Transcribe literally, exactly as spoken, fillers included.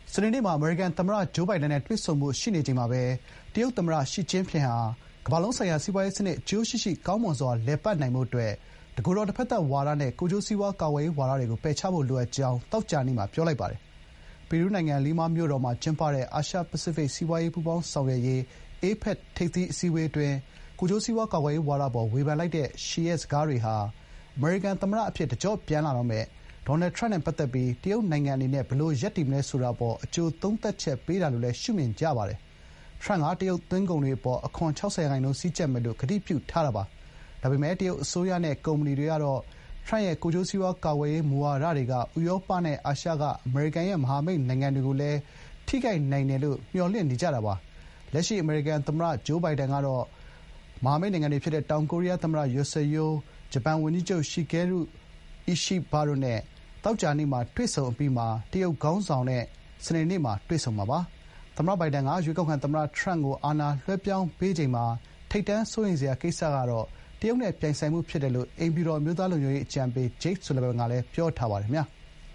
စနေနေ့မှာအမေရိကန်သမ္မတဂျိုးဘိုင်ဒန်နဲ့တွေ့ဆုံဖို့ရှိနေချိန်မှာပဲတရုတ်သမ္မတရှီကျင်းဖျင်ဟာကမ္ဘာလုံးဆိုင်ရာစီးပွားရေးစနစ်အကျိုးရှိရှိကောင်းမွန်စွာလည်ပတ်နိုင်ဖို့အတွက်တကိုယ်တော်တဖက်သတ်ဝါဒနဲ့ကိုယ်ကျိုးစီးပွားကာကွယ်ရေးဝါဒတွေကိုပယ်ချဖို့လိုအပ်ကြောင်းသောကြာနေ့မှာပြောလိုက်ပါတယ်။ပီရူးနိုင်ငံလီမာမြို့တော်မှာကျင်းပတဲ့အာရှပစိဖိတ်စီးပွားရေးပူးပေါင်းဆောင်ရွက်ရေး အေပက် ထိပ်သီးအစည်းအဝေးအတွင်းကိုယ်ကျိုးစီးပွားကာကွယ်ရေးဝါဒအပေါ်ဝေဖန်လိုက်တဲ့ရှီရဲ့စကားတွေဟာအမေရိကန်သမ္မတအဖြစ်တကျော့ပြန်လာတော့မယ့်ဒေါ်နယ်ထရမ့်နဲ့ပတ်သက်ပြီးတရုတ်နိုင်ငံအနေနဲ့ဘယ်လိုရပ်တည်မလဲဆိုတာအပေါ်အကျိုးသုံးသပ်ချက်ပေးတာလို့လည်းရှုမြင်ကြပါတယ်။ထရမ့်ကတရုတ်သွင်းကုန်တွေအပေါ်အခွန် ၆၀ ရာခိုင်နှုန်းစည်းကျပ်မယ်လို့ကတိပြုထားတာပါ။ဒါပေမဲ့တရုတ်အစိုးရနဲ့ကုမ္ပဏီတွေကတော့ထရမ့်ရဲ့ကိုယ်ကျိုးစီးပွားကာကွယ်ရေးမူဝါဒတွေကဥရောပနဲ့အာရှကအမေရိကန်ရဲ့မဟာမိတ်နိုင်ငံတွေကိုလည်းထိခိုက်နိုင်တယ်လို့မျှော်လင့်နေကြတာပါ။လက်ရှိအမေရိကန်သမ္မတဂျိုးဘိုင်ဒန်ကတော့မဟာမိတ်နိုင်ငံတွေဖြစ်တဲ့တောင်ကိုရီးယားသမ္မတယွန်ဆွတ်ယိုး၊ဂျပန်ဝန်ကြီးချုပ်ရှီဂဲရုအီရှိဘတို့နဲ့သောကြာနေ့မှာတွေ့ဆုံအပြီးမှာတရုတ်ခေါင်းဆောင်နဲ့စနေနေ့မှာတွေ့ဆုံမှာပါ။သမ္မတဘိုင်ဒန်ကရွေးကောက်ခံသမ္မတထရမ့်ကိုအာဏာလွှဲပြောင်းပေးချိန်မှာထိပ်တန်းစိုးရိမ်စရာကိစ္စကတော့တရုတ်နဲ့ပြိုင်ဆိုင်မှုဖြစ်တယ်လို့အိမ်ဖြူတော်အမျိုးသားလုံခြုံရေးအကြံပေးဂျိတ်ဆူလဗန်ကလည်းပြောထားပါတယ်ခင်ဗျာ။